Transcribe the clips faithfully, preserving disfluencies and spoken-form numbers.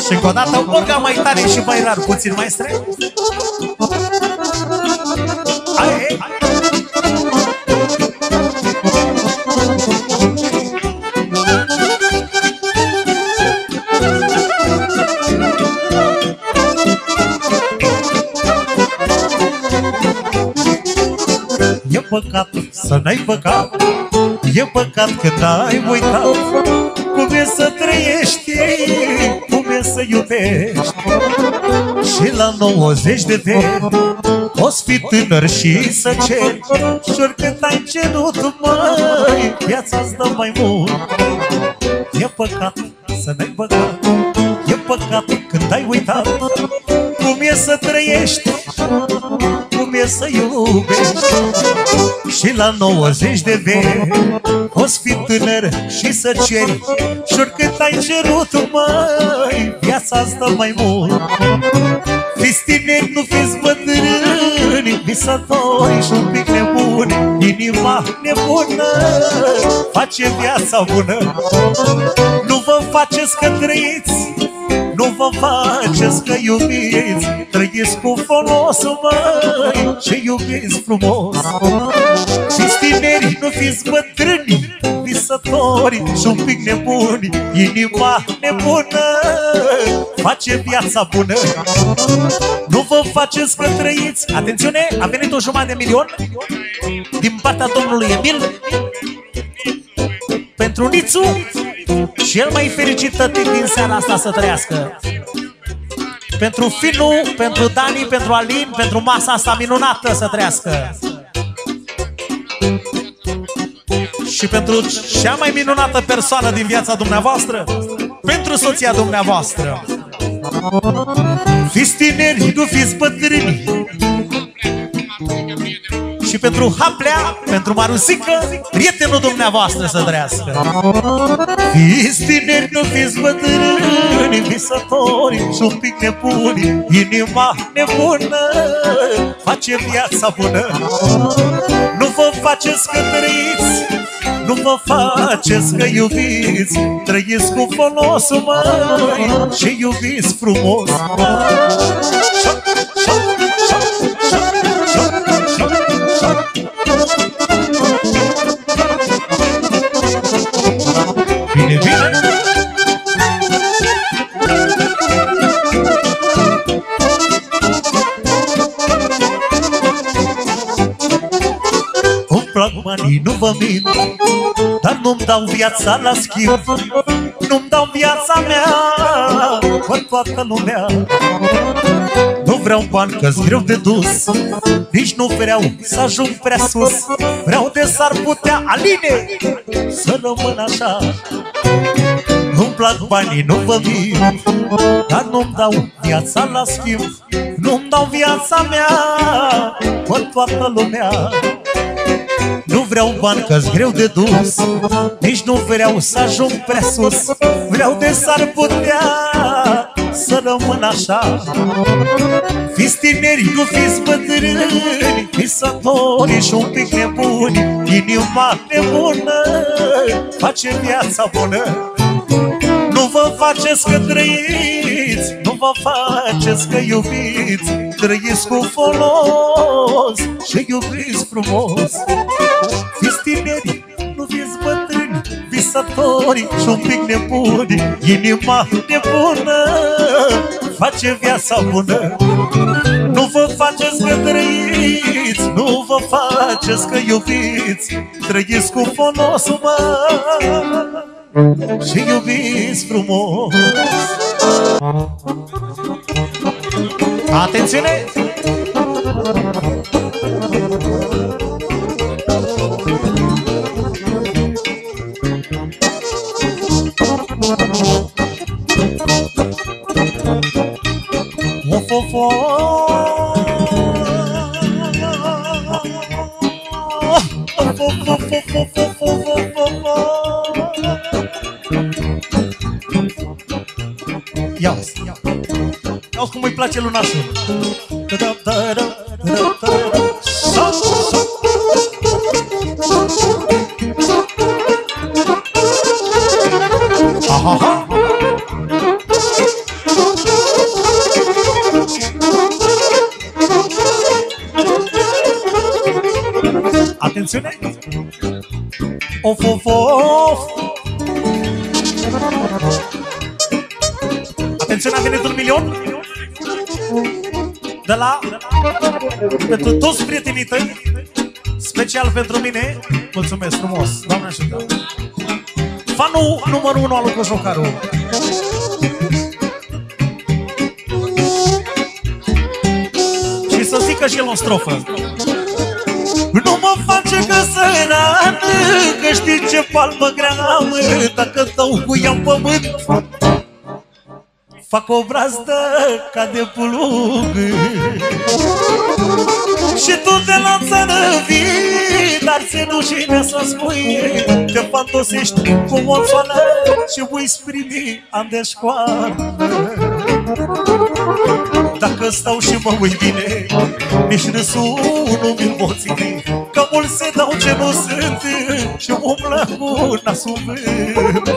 Și încă o dată, orga mai tare și mai rar, puțin mai strâns. Hai, hai. E păcat să n-ai păcat, e păcat că n-ai uitat cum e să trăiești, cum e să iubești. Și la nouăzeci de ani o-ți fi tânăr și să ceri, și oricât ai cerut, măi, viața-ți dă mai mult. E păcat să n-ai păcat, e păcat când ai uitat cum e să trăiești, cum e să iubești. Și la nouăzeci de ani o-ți fi tânăr și să ceri, și oricât ai cerut, măi, viața-ți dă mai mult. Fiți tineri, nu fiți bătrâni, visători și un pic nebuni. Inima nebună face viața bună. Nu vă faceți că trăiți, nu vă faceți că iubiți, trăiți cu folos, măi, și iubiți frumos. Fiți tineri, nu fiți bătrâni, visători și un pic nebuni. Inima nebună face viața bună. Nu vă faceți că trăiți. Atențiune, a venit o jumătate de milion din partea domnului Emil pentru Nițu, și el mai fericit tătic din seara asta să trăiască. Pentru Finu, pentru Dani, pentru Alin, pentru masa asta minunată să trăiască. Și pentru cea mai minunată persoană din viața dumneavoastră, pentru soția dumneavoastră. Fiți tineri, nu fiți bătrâni. Și pentru Haplea, pentru Marusică, prietenul dumneavoastră să trăiască. Fiți tineri, nu fiți bătrâni, visători și un pic nebuni. Inima nebună face viața bună. Nu vă faceți că trăiți, nu vă faceți că iubiți, trăiți cu folos, măi, și iubiți frumos. Bine, bine! Îmi plac banii, nu vă mint, dar nu-mi dau viața la schimb. Nu-mi dau viața mea cu toată lumea. Nu vreau bani că-s greu de dus, nici nu vreau să ajung prea sus. Vreau de s-ar putea, Aline, să rămân așa. Nu-mi plac banii, nu vă mint, dar nu-mi dau viața la schimb. Nu-mi dau viața mea cu toată lumea. Nu vreau bani că-s greu de dus, nici nu vreau să ajung prea sus. Vreau de s-ar putea să rămân așa. Fiți tineri, nu fiți bătrâni, visători și un pic nebuni. Inima nebună face viața bună. Nu vă faceți că trăiți, nu vă faceți că iubiți, trăiți cu folos și iubiți frumos. Fiți tineri, nu fiți bătrâni, visători și un pic nebuni. Inima nebună face viața bună. Nu vă faceți că trăiți, nu vă faceți că iubiți, trăiți cu folos, mă, și iubiți frumos. Atențiune! Of, of, of. Of, of, of, of, of, of, of, of. Ia-uzi, ia-uzi cum îi place lunașul. Aha, aha. Atenție, a venit un milion de la, pentru toți prietenii tăi, special pentru mine. Mulțumesc frumos, Doamne ajută. Fanul numărul unu al lui Cojocaru. Și să zică și el o strofă. Nu mă face că sărană, că știi ce palmă grea am, dacă dau cu ea în pământ fac o brazdă ca de plug. Și tu de la țară vii, dar ți-e rușine să spui, te fantosești cu moțoană și uiți primii ani de școală. Dacă stau și mă uit bine, nici râsul nu mi-l pot ține, că mulți se dau ce nu sunt și umblă cu nasul vânt.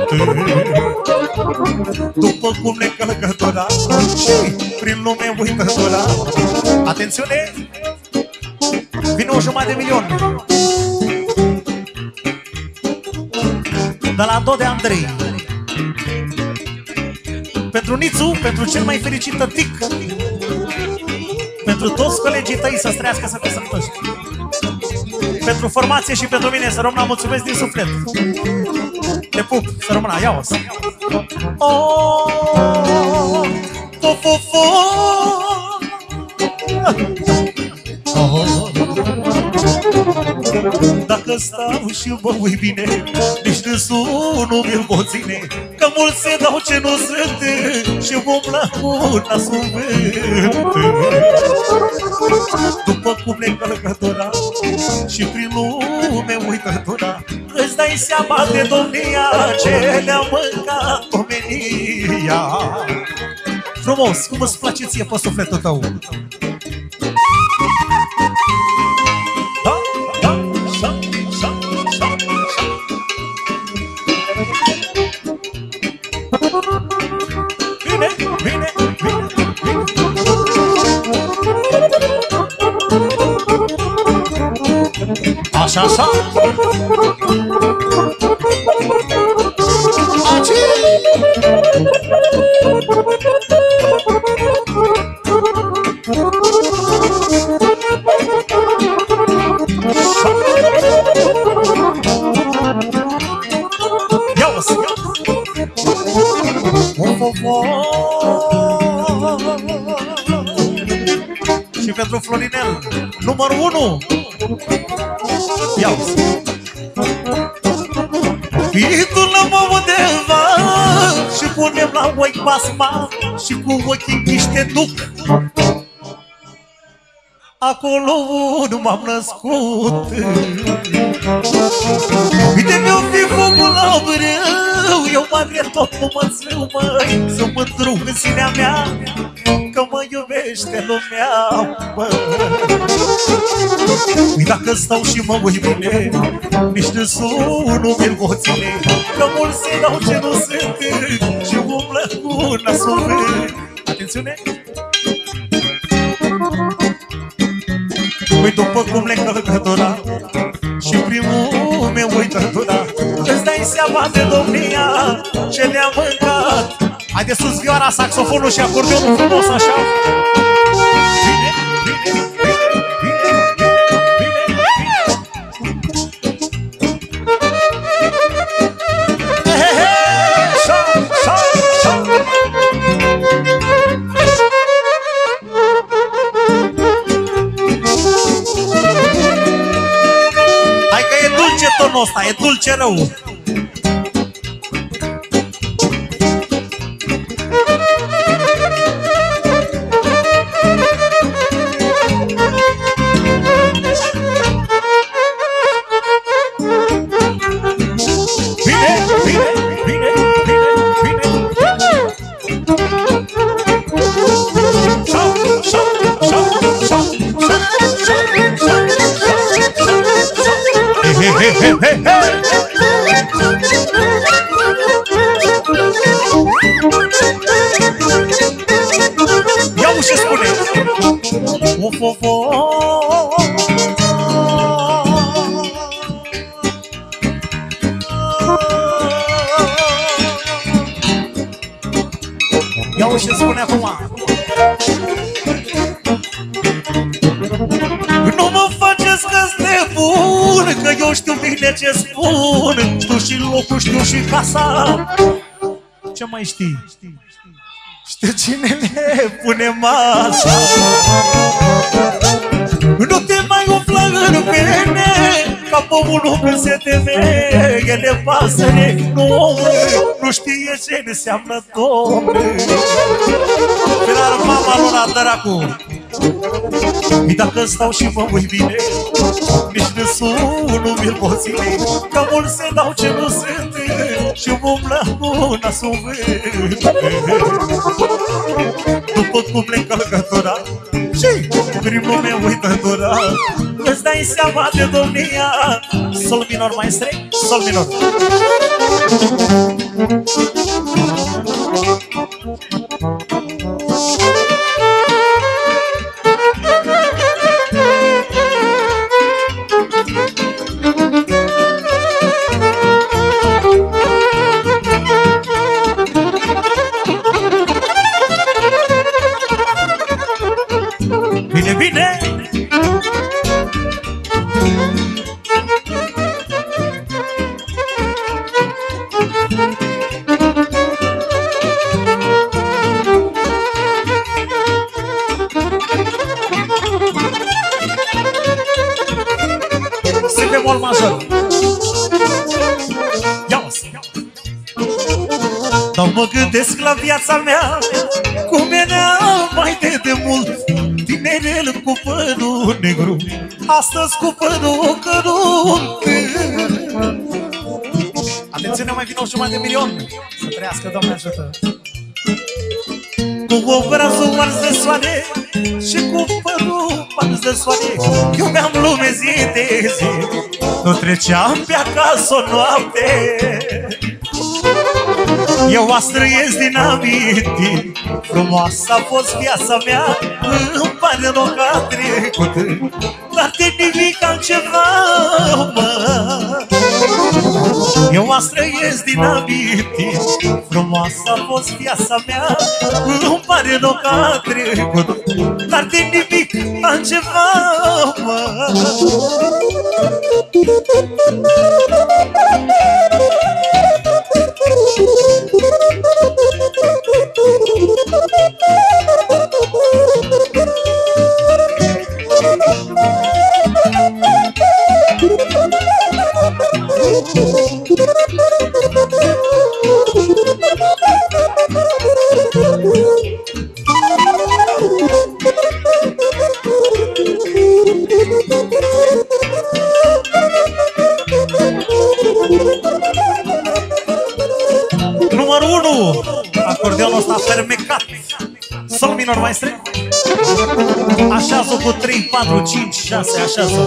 După cum ne călătora și prin lume uitătora. Atențiune! Vine o jumătate de milion de la Do de Andrei. Pentru Nițu, pentru cel mai fericit tătic, pentru toți colegii tăi să trăiască, să te sănătoși. Pentru formație și pentru mine, să rămână, mulțumesc din suflet. Te pup, să rămână, ia-o. Oh, fo, fo, fo. Oh. Dacă stau și mă uit bine, nici râsul nu mi-l pot ține, că mulți se dau ce nu sunt și umblă cu nasul vânt. După cum ne călătora și prin lume uitătora, îți dai seama de domnia ce le-a mâncat omenia. Frumos, cum îți place ție pe sufletul tău. Bine, bine, bine, bine. Așa, așa. Aci. Ia-o-s, și pentru Florinel, numărul unu. Ia-o-s. Pitulăm undeva și punem la ochi basma și cu ochii închiși te duc acolo nu m-am născut. Uite mi-o fi focul la brâu, eu mă agrep tot nu mă zău, măi, să mândru în sinea mea că mă iubește lumea, măi. Ui, dacă stau și mă uit bine, nici râsul nu mi-l pot ține, că mulți se dau ce nu sunt și umblă cu nasul vânt. Atențiune! Ui, după cum le călătora și primul meu uitătura, îți dai seama de domnia ce le-a mâncat. Haide sus vioara, saxofonul și acordeonul frumos așa. Bine, bine, bine, bine, bine, bine. He, he, he, șa, șa, șa. Hai că e dulce tonul ăsta, e dulce rău. Ia-o și spune. Of, of, of. Ia-o ce spune acum. Nu mă faceți că-s nebun, că eu știu bine ce spun. Știu și locul, știu și casa. Ce mai știi? Știu cine le pune masa. Nu te mai umflă în pene, ca pomul când se teme. Ele pasăre, nu, nu știe ce înseamnă domne. Dar mama luna dracu. Și dacă stau și mă uit bine, nici de sun nu mi-l pot ține. Că mulți se dau ce nu sunt și umblă cu nasul vânt. După cum le încălcătura și primul meu uitătura, îți dai seama de domnia. Sol minor, maestre, sol minor. Bine, bine! Si bemol major. Ia-o-ți! Dar mă gândesc la viața mea, cum era mai de demult. Tinerel cu părul negru, astăzi cu părul cărunt. Atențiune, mai vine o jumătate de milion. Să trăiască, Doamne ajută. Cu obrazul ars de soare și cu părul ars de soare, eu mi-am lume zi de zi, nu treceam pe acasă o noapte. Eu astăzi trăiesc din amintiri, frumoasă a fost viața mea, îmi pare rău că a trecut, dar de nimic altceva, mă. Eu astăzi trăiesc din amintiri, frumoasă a fost viața mea, îmi pare rău că a trecut, dar de nimic altceva, mă. Numărul unu, acordeonul ăsta fermecat. Sol minor, maestre. Așează cu trei, patru, cinci, șase, așează.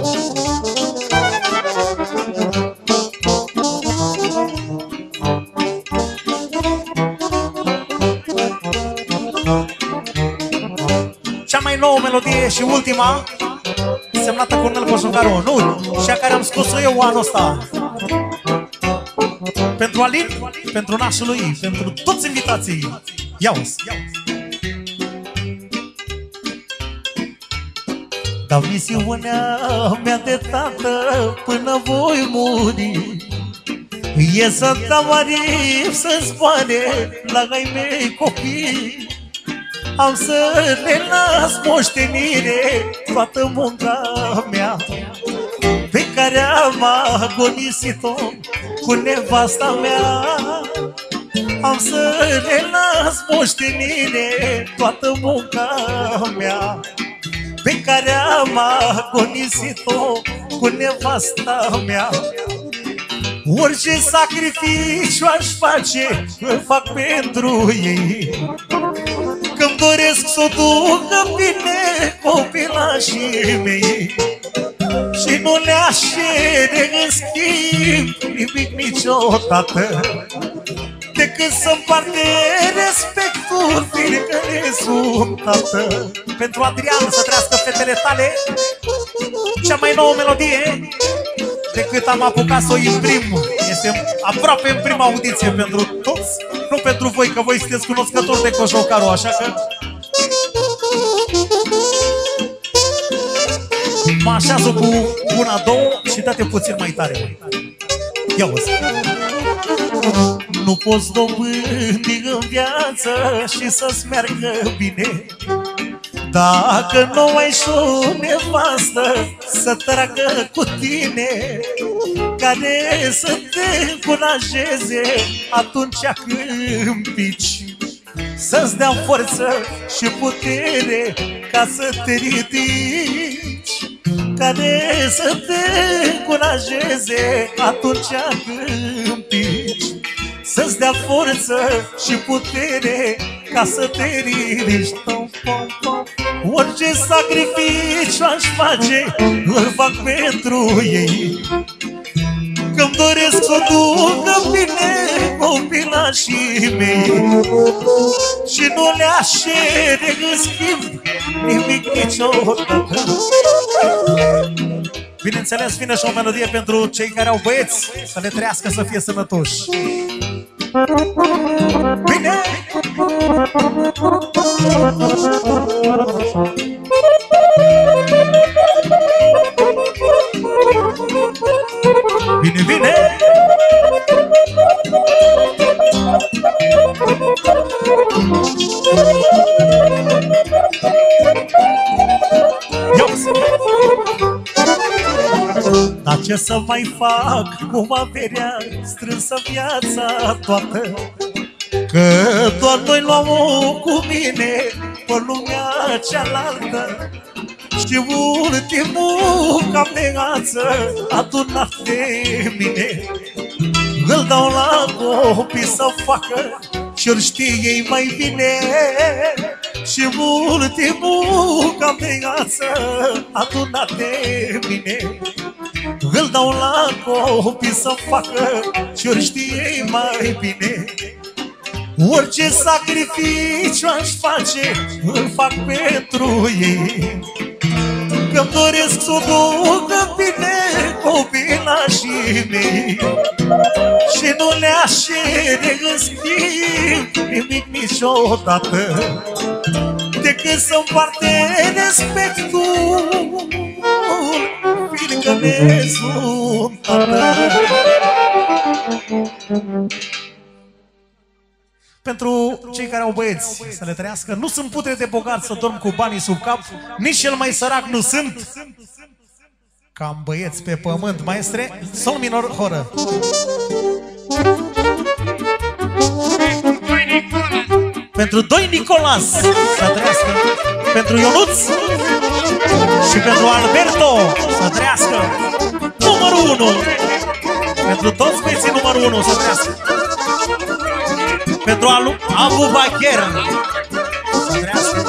Cea mai nouă melodie și ultima, semnată cu Nel Cojucaru, nu, cea care am scos-o eu anul ăsta. Pentru Alin, pentru nașul lui, pentru toți invitații. Ia-o-ți! Dau misiunea mea de tată până voi muri. E să dau aripi să zboare la ai mei copii. Am să le las moștenire toată munca mea pe care am agonisit-o cu nevasta mea. Am să le las moștenire toată munca mea pe care am agonisit-o cu nevasta mea. Orice sacrificiu aș face, îl fac pentru ei, că-mi doresc să o ducă bine copilașii mei. Și nu le-aș cere în schimb nimic niciodată, decât să-mi parte respectul, fiindcă sunt tată. Pentru Adrian, să trăiască fetele tale, cea mai nouă melodie, decât am apucat să o imprim. este aproape în prima audiție pentru toți, nu pentru voi, că voi sunteți cunoscători de Cojocarul, așa că mă așează cu una, două și dă-te puțin mai tare. Ia uzi. Nu poți dobândi în viață și să-ți meargă bine dacă nu ai și o nevastă să tragă cu tine, care să te încurajeze atunci când pici, să-ți dea forță și putere ca să te ridici, care să te încurajeze atunci când pici, să-ți dea forță și putere ca să te ridici. Orice sacrificiu aș face, îl fac pentru ei, că-mi doresc să o ducă bine copilașii mei și nu le-aș cere în schimb nimic niciodată. Bineînțeles, vine și o melodie pentru cei care au băieți, să le trăiască, să fie sănătoși. Bine! Bine, bine! Dar ce să mai fac cu averea strânsă viața toată, că doar noi luam-o cu mine pe lumea cealaltă. Și ultimul cam de ață adunat de mine îl dau la copii să facă și-or știe ei mai bine. Și ultimul cam de ață adunat de mine îl dau la copii să facă și-or știe ei mai bine. Orice sacrificiu aș face, îl fac pentru ei, că-mi doresc să o ducă bine copilașii mei și nu le-aș cere în schimb nimic niciodată, decât să-mi parte respectul, fiindcă ne sunt tată. Pentru cei care au băieți, să le trăiască, nu sunt putere de bogat să dorm cu banii sub cap, nici cel mai sărac nu sunt. Cam băieți pe pământ, maestre, sol minor, horă. Pentru doi Nicolas, să trăiască. Pentru Ionuț și pentru Alberto, să trăiască. Numărul unu. Pentru toți băieții numărul unu, să trăiască. Pentru Alu Abu Bakr, să trăiască.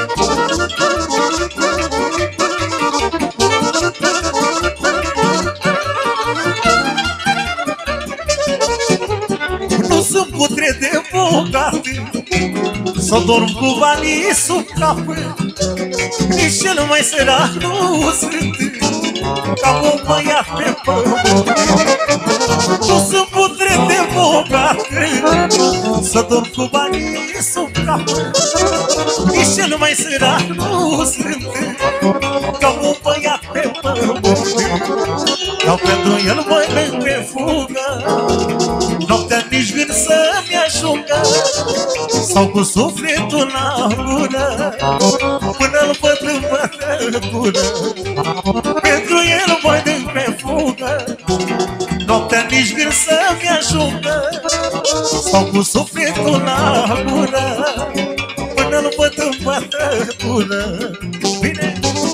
Nu sunt putre de bogat să dorm cu banii sub cap, nici cel mai sărac nu sunt ca un băiat pe pământ. Nu sunt putre de bogat să dorm cu banii sub cap, nici cel mai sărac nu sunt ca un băiat pe pământ. Dau pentru el mănânc pe fugă, noaptea nici gând să-mi ajungă, sau cu sufletul la gură până-l văd în bătătură. Pentru el mănânc pe fugă, noaptea nici gând să-mi ajungă, sau cu sufletul la gură până-l văd în bătătură. Bine!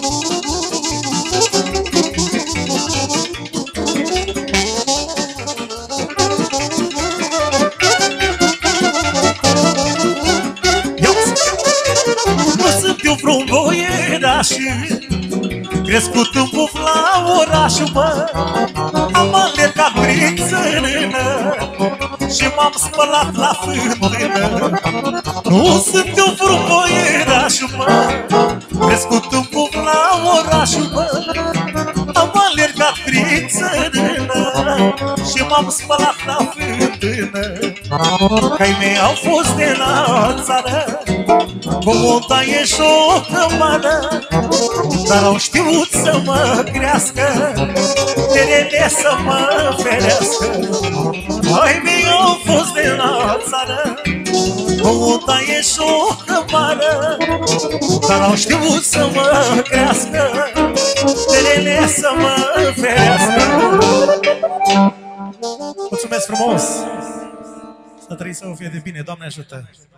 Vreun boieraș crescut în Buf la oraș, mă, am alergat prin țărână și m-am spălat la fântână. Nu sunt eu vreun boieraș, mă, crescut în Buf la oraș, mă, am alergat prin țărână și m-am spălat la fântână. Că-ai mei au fost de la țară, cu montaie și o cămară, dar au știut să mă crească, terele să mă ferească. Ai mei au fost de la țară, cu montaie și o cămară, dar au știut să mă crească, terele să mă ferească. Mulțumesc frumos! Să trăiți, să vă fie de bine, Doamne ajută!